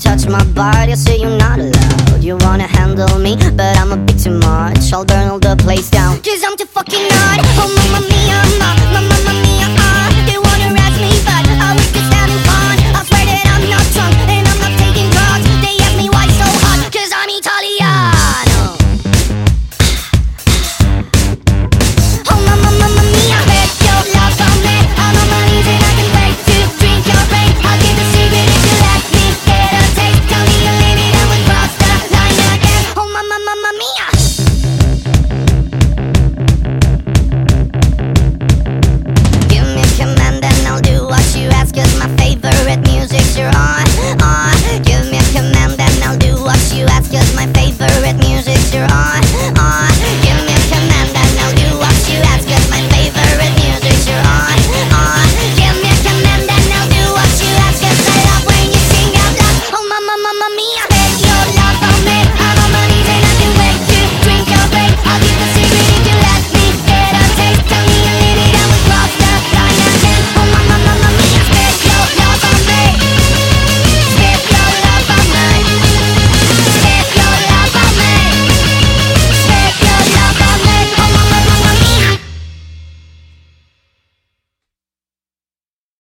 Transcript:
touch my body, I say you're not allowed. You wanna handle me, but I'm a bit too much. I'll burn all the place down, 'cause I'm